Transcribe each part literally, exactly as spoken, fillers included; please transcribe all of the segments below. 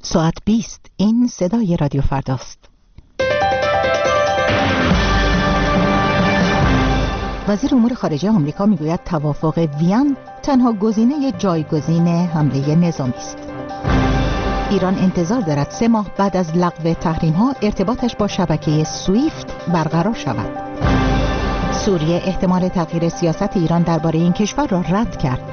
ساعت بیست. این صدای رادیو فرداست. وزیر امور خارجه آمریکا میگوید توافق وین تنها گزینه جایگزین حمله نظامی است. ایران انتظار دارد سه ماه بعد از لغو تحریم‌ها ارتباطش با شبکه سویفت برقرار شود. سوریه احتمال تغییر سیاست ایران درباره این کشور را رد کرد.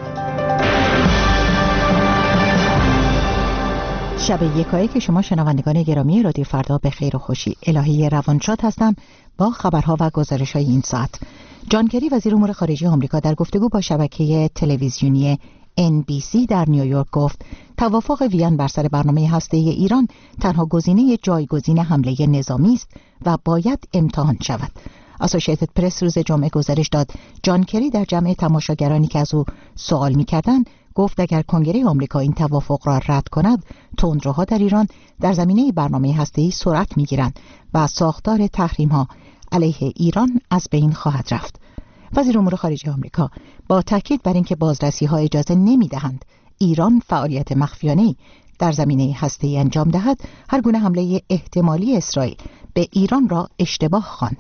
شب یکایی که شما شنوندگان گرامی رادیو فردا به خیر و خوشی. الهی روانشاد هستم با خبرها و گزارش‌های این ساعت. جان کری وزیر امور خارجه آمریکا در گفتگو با شبکه تلویزیونی ان بی سی در نیویورک گفت توافق وین بر سر برنامه هسته‌ای ایران تنها گزینه جایگزین حمله نظامی است و باید امتحان شود. اسوسییتد پرس روز جمعه گزارش داد جان کری در جمع تماشاگرانی که از او سوال می‌کردند گفت اگر کنگره آمریکا این توافق را رد کند، تندروها در ایران در زمینه برنامه هسته‌ای سرعت می‌گیرند و ساختار تحریم‌ها علیه ایران از بین خواهد رفت. وزیر امور خارجه آمریکا با تاکید بر اینکه بازرسی‌ها اجازه نمی‌دهند ایران فعالیت مخفیانه‌ای در زمینه هسته‌ای انجام دهد، هر گونه حمله احتمالی اسرائیل به ایران را اشتباه خواند.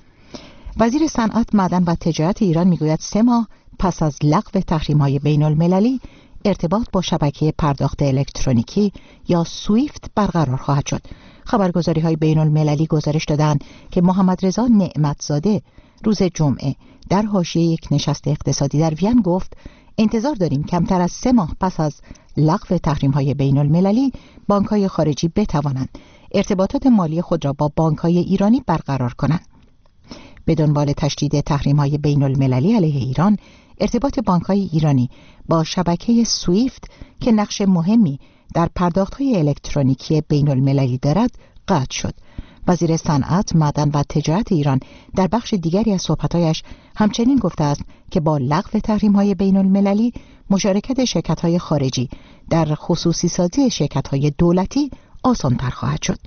وزیر صنعت، معدن و تجارت ایران میگوید سه ماه پس از لغو تحریم‌های بین‌المللی ارتباط با شبکه پرداخت الکترونیکی یا سویفت برقرار خواهد شد. خبرگزاری‌های بین‌المللی گزارش دادند که محمد رضا نعمتزاده روز جمعه در حاشیه یک نشست اقتصادی در وین گفت انتظار داریم کمتر از سه ماه پس از لغو تحریم‌های بین‌المللی بانک‌های خارجی بتوانند ارتباطات مالی خود را با بانک‌های ایرانی برقرار کنند. به دنبال تشدید تحریم‌های بین‌المللی علیه ایران، ارتباط بانک‌های ایرانی با شبکه سویفت که نقش مهمی در پرداخت‌های الکترونیکی بین‌المللی دارد، قطع شد. وزیر صنعت، معدن و تجارت ایران در بخش دیگری از صحبت‌هایش همچنین گفته است که با لغو تحریم‌های بین‌المللی مشارکت شرکت‌های خارجی در خصوصی سازی شرکت‌های دولتی آسان‌تر خواهد شد.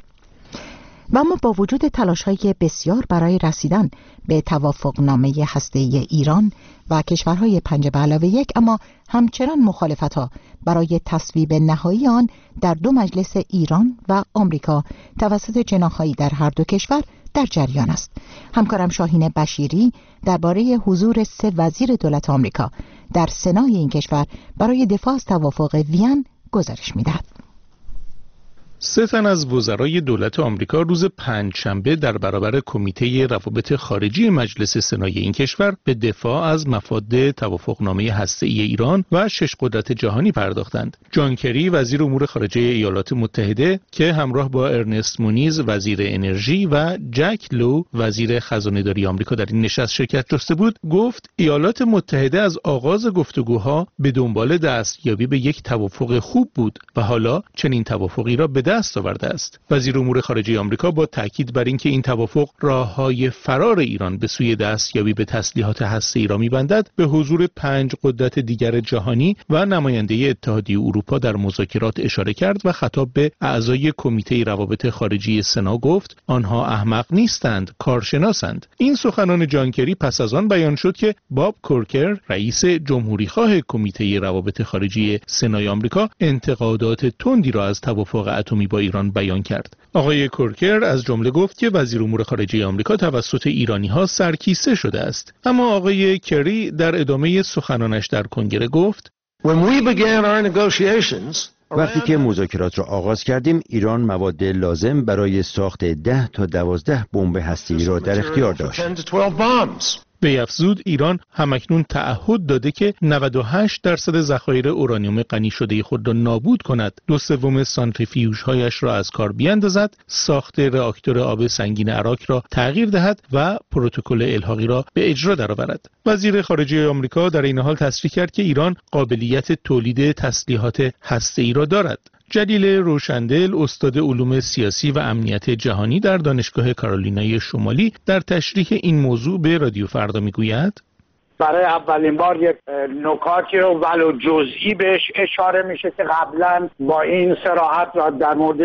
و اما با وجود تلاش‌های بسیار برای رسیدن به توافقنامه هسته‌ای ایران و کشورهای پنج به علاوه یک، اما همچنان مخالفت‌ها برای تصویب نهایی آن در دو مجلس ایران و آمریکا توسط جناح‌هایی در هر دو کشور در جریان است. همکارم شاهین بشیری درباره حضور سه وزیر دولت آمریکا در سنای این کشور برای دفاع از توافق وین گزارش می‌دهد. سه تن از وزرای دولت آمریکا روز پنجشنبه در برابر کمیته روابط خارجی مجلس سنای این کشور به دفاع از مفاد توافقنامه هسته‌ای ایران و شش قدرت جهانی پرداختند. جان کری وزیر امور خارجه ایالات متحده که همراه با ارنست مونیز وزیر انرژی و جک لو وزیر خزانه‌داری آمریکا در این نشست شرکت جسته بود، گفت ایالات متحده از آغاز گفتگوها به دنبال دستیابی به یک توافق خوب بود و حالا چنین توافقی را به دست آورده است. وزیر امور خارجه آمریکا با تاکید بر اینکه این توافق راههای فرار ایران به سوی دستیابی به تسلیحات هسته‌ای را می‌بندد، به حضور پنج قدرت دیگر جهانی و نماینده اتحادیه اروپا در مذاکرات اشاره کرد و خطاب به اعضای کمیته روابط خارجی سنا گفت آنها احمق نیستند، کارشناسند. این سخنان جان کری پس از آن بیان شد که باب کورکر رئیس جمهوریخواه کمیته روابط خارجی سنای آمریکا انتقادات تندی را از توافق اتمی با ایران بیان کرد. آقای کورکر از جمله گفت که وزیر امور خارجه آمریکا توسط ایرانی‌ها سرکیسه شده است. اما آقای کری در ادامه سخنانش در کنگره گفت وقتی که مذاکرات را آغاز کردیم، ایران مواد لازم برای ساخت ده تا دوازده بمب هسته‌ای را در اختیار داشت. به افزود ایران همکنون تعهد داده که نود و هشت درصد ذخایر اورانیوم غنی شده خود را نابود کند، دو سوم سانتریفیوژهایش را از کار بیاندازد، ساخت راکتور آب سنگین عراق را تغییر دهد و پروتکل الحاقی را به اجرا درآورد. وزیر خارجه آمریکا در این حال تصریح کرد که ایران قابلیت تولید تسلیحات هسته‌ای را دارد. جلیل روشندل، استاد علوم سیاسی و امنیت جهانی در دانشگاه کارولینای شمالی، در تشریح این موضوع به رادیو فردا میگوید برای اولین بار یک نکاتی رو ولو جزئی بهش اشاره میشه که قبلا با این صراحت را در موردش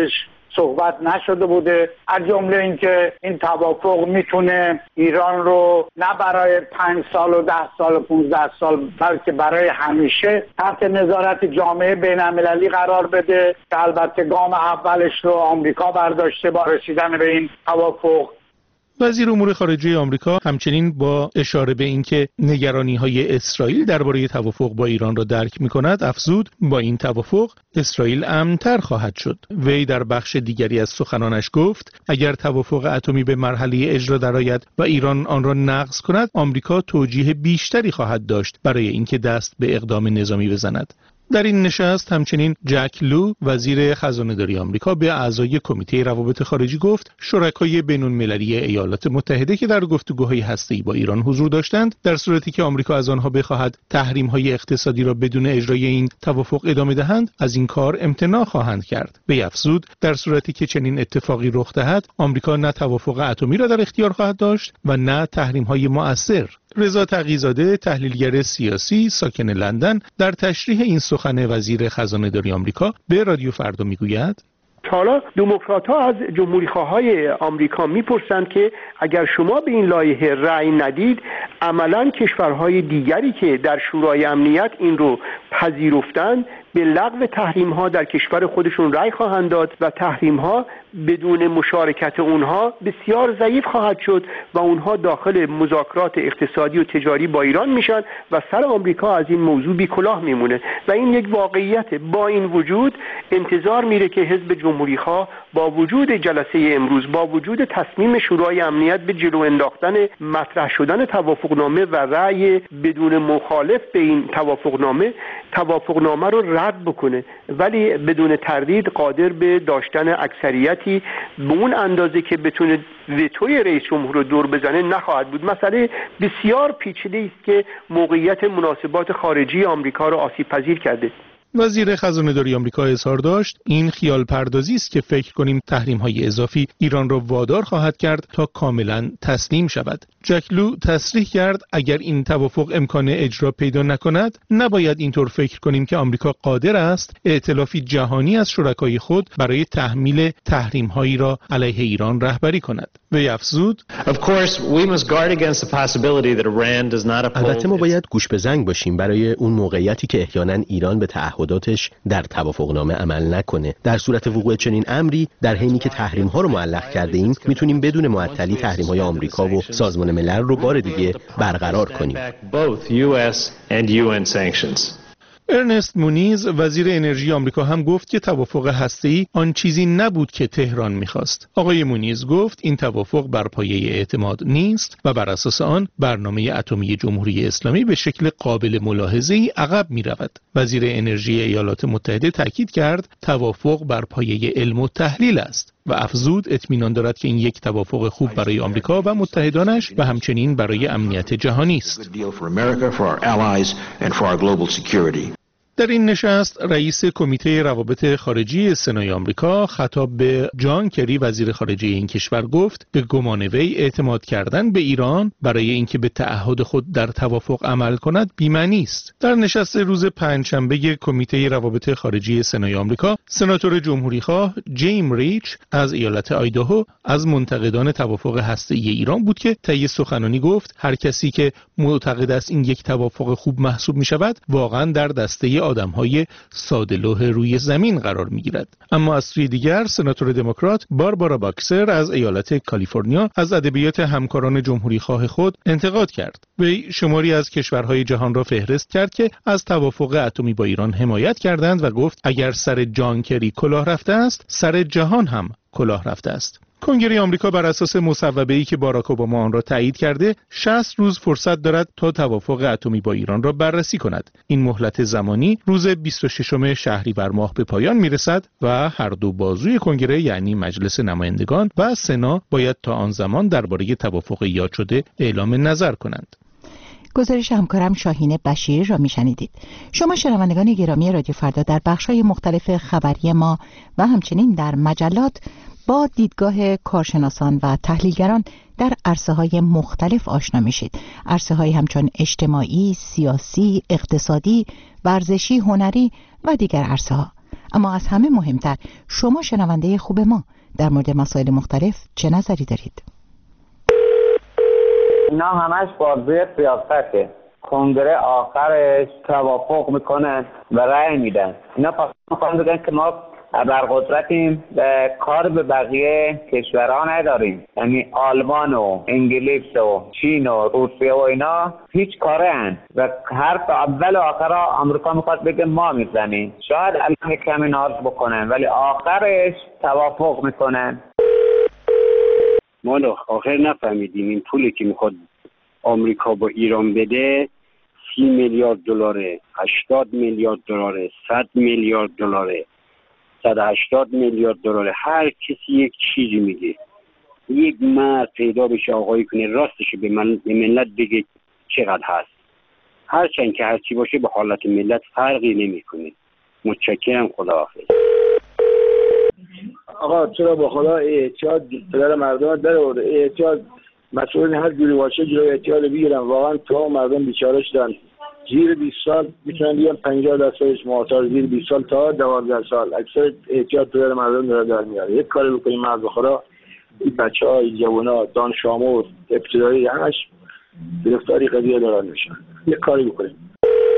صحبت نشده بوده، از جمله اینکه این توافق میتونه ایران رو نه برای پنج سال و ده سال و پونزده سال بلکه برای همیشه تحت نظارت جامعه بین‌المللی قرار بده که البته گام اولش رو آمریکا برداشته با رسیدن به این توافق. وزیر امور خارجه آمریکا همچنین با اشاره به اینکه نگرانی‌های اسرائیل درباره توافق با ایران را درک می‌کند افزود با این توافق اسرائیل امن‌تر خواهد شد. وی در بخش دیگری از سخنانش گفت اگر توافق اتمی به مرحله اجرا درآید و ایران آن را نقض کند آمریکا توجیه بیشتری خواهد داشت برای اینکه دست به اقدام نظامی بزند. در این نشست همچنین جک لو وزیر خزانه‌داری آمریکا به اعضای کمیته روابط خارجی گفت شرکای بین‌المللی ایالات متحده که در گفتگوهای هسته‌ای با ایران حضور داشتند در صورتی که آمریکا از آنها بخواهد تحریم‌های اقتصادی را بدون اجرای این توافق ادامه دهند از این کار امتناع خواهند کرد. وی افزود در صورتی که چنین اتفاقی رخ دهد آمریکا نه توافق اتمی را در اختیار خواهد داشت و نه تحریم‌های مؤثر. رضا تقی‌زاده تحلیلگر سیاسی ساکن لندن در تشریح این سخن وزیر خزانه‌داری آمریکا به رادیو فردا میگوید حالا دموکرات‌ها از جمهوری‌خواهای آمریکا میپرسند که اگر شما به این لایحه رأی ندید عملاً کشورهای دیگری که در شورای امنیت این رو پذیرفتند به لغو تحریم‌ها در کشور خودشون رأی خواهند داد و تحریم‌ها بدون مشارکت اونها بسیار ضعیف خواهد شد و اونها داخل مذاکرات اقتصادی و تجاری با ایران میشن و سر آمریکا از این موضوع بی کلاه میمونه و این یک واقعیت. با این وجود انتظار میره که حزب جمهوری‌خواه با وجود جلسه امروز با وجود تصمیم شورای امنیت به جلو انداختن مطرح شدن توافقنامه و رأی بدون مخالف به این توافقنامه توافقنامه رو رد بکنه، ولی بدون تردید قادر به داشتن اکثریتی به اون اندازه که بتونه وتوی رئیس جمهور رو دور بزنه نخواهد بود. مسئله بسیار پیچیده است که موقعیت مناسبات خارجی آمریکا رو آسیب پذیر کرده. وزیر خزانه‌داری آمریکا اظهار داشت این خیال پردازی است که فکر کنیم تحریم‌های اضافی ایران را وادار خواهد کرد تا کاملا تسلیم شود. جک لو تصریح کرد اگر این توافق امکان اجرا پیدا نکند نباید اینطور فکر کنیم که آمریکا قادر است ائتلافی جهانی از شرکای خود برای تحمیل تحریم‌هایی را علیه ایران رهبری کند. وی افزود البته ما باید گوش به زنگ باشیم برای اون موقعیتی که احیانا ایران به تعهداتش در توافقنامه عمل نکنه. در صورت وقوع چنین امری در حینی که تحریم ها رو معلق کرده ایم میتونیم بدون معطلی تحریم های آمریکا و سازمان ملل رو بار دیگه برقرار کنیم. ارنست مونیز وزیر انرژی آمریکا هم گفت که توافق هسته‌ای آن چیزی نبود که تهران می‌خواست. آقای مونیز گفت این توافق بر پایه اعتماد نیست و بر اساس آن برنامه اتمی جمهوری اسلامی به شکل قابل ملاحظه‌ای عقب می‌رود. وزیر انرژی ایالات متحده تاکید کرد توافق بر پایه علم و تحلیل است و افزود اطمینان دارد که این یک توافق خوب برای آمریکا و متحدانش و همچنین برای امنیت جهانی است. در این نشست رئیس کمیته روابط خارجی سنای آمریکا خطاب به جان کری وزیر خارجه این کشور گفت به گمان وی اعتماد کردن به ایران برای اینکه به تعهد خود در توافق عمل کند بی‌معنی است. در نشست روز پنجشنبه کمیته روابط خارجی سنای آمریکا سناتور جمهوری‌خواه جیم ریچ از ایالت آیداهو از منتقدان توافق هسته‌ای ایران بود که طی سخنرانی گفت هر کسی که معتقد است این یک توافق خوب محسوب می‌شود واقعاً در دسته آدم‌های ساده‌لوح روی زمین قرار می‌گیرد. اما از سوی دیگر سناتور دموکرات باربارا باکسر از ایالت کالیفرنیا از ادبیات همکاران جمهوری‌خواه خود انتقاد کرد. وی شماری از کشورهای جهان را فهرست کرد که از توافق اتمی با ایران حمایت کردند و گفت اگر سر جان کری کلاه رفته است، سر جهان هم کلاه رفته است. کنگره آمریکا بر اساس مصوبه‌ای که باراک اوباما آن را تایید کرده شصت روز فرصت دارد تا توافق اتمی با ایران را بررسی کند. این مهلت زمانی روز بیست و ششم شهریور ماه به پایان میرسد و هر دو بازوی کنگره یعنی مجلس نمایندگان و سنا باید تا آن زمان درباره توافق یاد شده اعلام نظر کنند. گزارش همکارم شاهین بشیر را میشنیدید. شما شنوندگان گرامی رادیو فردا در بخش‌های مختلف خبری ما و همچنین در مجلات با دیدگاه کارشناسان و تحلیلگران در عرصه‌های مختلف آشنا میشید. عرصه‌های همچون اجتماعی، سیاسی، اقتصادی، ورزشی، هنری و دیگر عرصه‌ها. اما از همه مهمتر، شما شنونده خوب ما در مورد مسائل مختلف چه نظری دارید؟ اینا همش بازی سیاسته. کنگره آخرش توافق میکنن و رأی میدن. اینا فقط میخوان بگن که ما ابرقدرتیم و کار به بقیه کشورها نداریم. یعنی آلمان و انگلیس و چین و روسیه و اینا هیچ کاره هن و حرف اول و آخر آمریکا میخواد بگه ما میزنیم. شاید الان کمی ناز بکنن ولی آخرش توافق میکنن. ما آخر نفهمیدیم این پولی که میخواد آمریکا با ایران بده سی میلیارد دلاره، هشتاد میلیارد دلاره، صد میلیارد دلاره، صد و هشتاد میلیارد دلاره. هر کسی یک چیزی میگه. یک مرد پیدا بشه آقایی کنه راستش به من به ملت بگه چقدر هست. هرچند که هرچی باشه به حالت ملت فرقی نمیکنه. متشکرم. خداحافظ. آقا چرا با خدا احتیاط پدر مردم در آورده؟ احتیاط مسئولین هر جوری باشه جلوی احتیاط بگیرن. واقعا تو مردم بیچاره شدن. زیر بیست سال میتونن بیان پنجاه درصدش معتاد، زیر بیست سال تا دوازده سال. اکثر احتیاط پدر مردم داره در میاره. یک کاری بکنیم مرد بخورا این بچه‌ها، این جوونا، دانش آموز، ابتدایی همش گرفتاری قضیه دارن میشن. یک کاری بکنیم.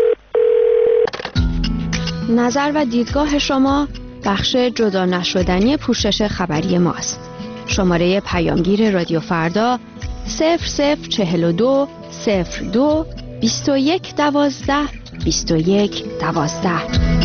نظر و دیدگاه شما بخش جدا نشدنی پوشش خبری ماست. شماره پیامگیر رادیو فردا صفر صفر چهل و دو صفر دو بیست و یک دوازده بیست و یک دوازده.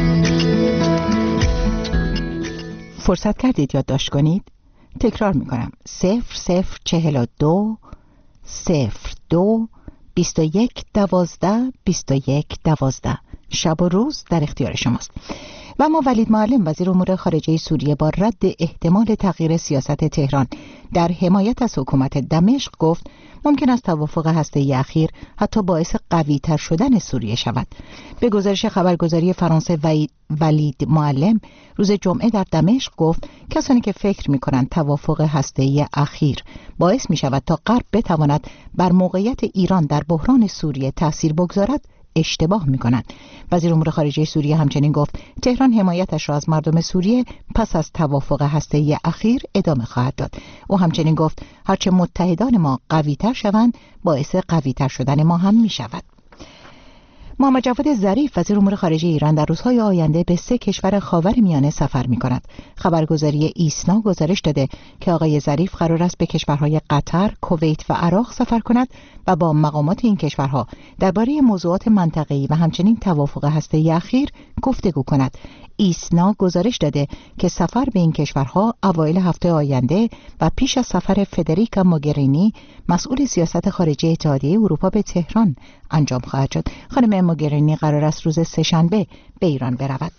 فرصت کردید یادداشت کنید؟ تکرار میکنم: صفر صفر چهل و دو صفر دو بیست و یک دوازده بیست و یک دوازده. شب و روز در اختیار شماست. و اما ولید معلم وزیر امور خارجه سوریه با رد احتمال تغییر سیاست تهران در حمایت از حکومت دمشق گفت ممکن است توافق هسته‌ای اخیر حتی باعث قوی‌تر شدن سوریه شود. به گزارش خبرگزاری فرانسه ولید معلم روز جمعه در دمشق گفت کسانی که فکر می‌کنند توافق هسته‌ای اخیر باعث می‌شود تا غرب بتواند بر موقعیت ایران در بحران سوریه تأثیر بگذارد اشتباه می‌کنند. وزیر امور خارجه سوریه همچنین گفت تهران حمایتش را از مردم سوریه پس از توافق هسته‌ای اخیر ادامه خواهد داد. او همچنین گفت هرچه متحدان ما قوی‌تر شوند باعث قوی‌تر شدن ما هم می‌شود. محمد جواد ظریف وزیر امور خارجه ایران در روزهای آینده به سه کشور خاورمیانه سفر می‌کند. خبرگزاری ایسنا گزارش داده که آقای ظریف قرار است به کشورهای قطر، کویت و عراق سفر کند و با مقامات این کشورها درباره موضوعات منطقه‌ای و همچنین توافق هسته‌ای اخیر گفتگو کند. ایسنا گزارش داده که سفر به این کشورها اوایل هفته آینده و پیش از سفر فدریکا موگرینی مسئول سیاست خارجی اتحادیه اروپا به تهران انجام خواهد شد. خانم موگرینی قرار است روز سه‌شنبه به ایران برود.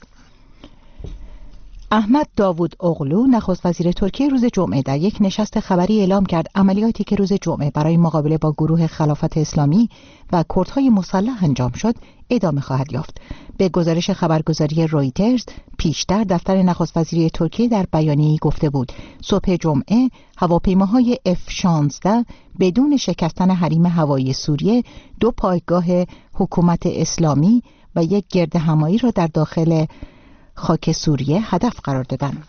احمد داوود اغلو نخست وزیر ترکیه روز جمعه در یک نشست خبری اعلام کرد عملیاتی که روز جمعه برای مقابله با گروه خلافت اسلامی و کردهای مسلح انجام شد ادامه خواهد یافت. به گزارش خبرگزاری رویترز پیشتر دفتر نخست وزیری ترکیه در بیانیه‌ای گفته بود صبح جمعه هواپیماهای اف شانزده بدون شکستن حریم هوایی سوریه دو پایگاه حکومت اسلامی و یک گردهمایی را در داخل خاک سوریه هدف قرار دادند.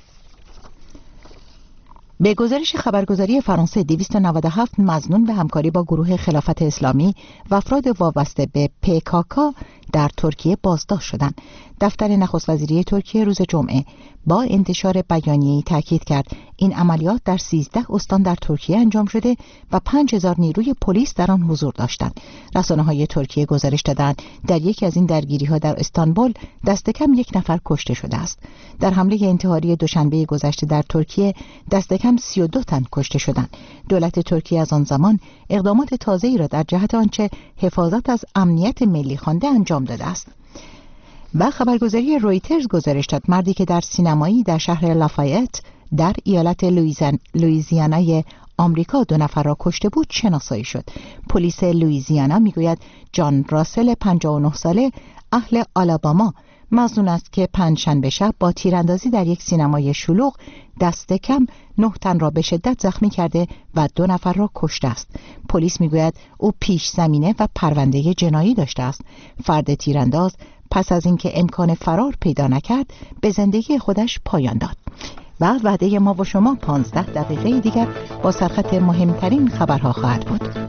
به گزارش خبرگزاری فرانسه دویست و نود و هفت مظنون به همکاری با گروه خلافت اسلامی و افراد وابسته به پیکاکا در ترکیه بازداشت شدند. دفتر نخست وزیری ترکیه روز جمعه با انتشار بیانیه‌ای تاکید کرد این عملیات در سیزده استان در ترکیه انجام شده و پنج هزار نیروی پلیس در آن حضور داشتند. رسانه‌های ترکیه گزارش دادند در یکی از این درگیری‌ها در استانبول دست کم یک نفر کشته شده است. در حمله انتحاری دوشنبه گذشته در ترکیه دست کم سی و دو تن کشته شدند. دولت ترکیه از آن زمان اقدامات تازه‌ای را در جهت آنچه حفاظت از امنیت ملی خوانده انجام داده است. و خبرگزاری رویترز گزارش داد مردی که در سینمایی در شهر لافایت در ایالت لوئیزیانای آمریکا دو نفر را کشته بود شناسایی شد. پلیس لوئیزیانا میگوید جان راسل پنجاه و نه ساله اهل آلاباما مظنون است که پنجشنبه شب با تیراندازی در یک سینمای شلوغ دست کم نه تن را به شدت زخمی کرده و دو نفر را کشته است. پلیس میگوید او پیش زمینه و پرونده جنایی داشته است. فرد تیرانداز پس از اینکه امکان فرار پیدا نکرد به زندگی خودش پایان داد. و وعده ما و شما پانزده دقیقه دیگر با سرخط مهمترین خبرها خواهد بود.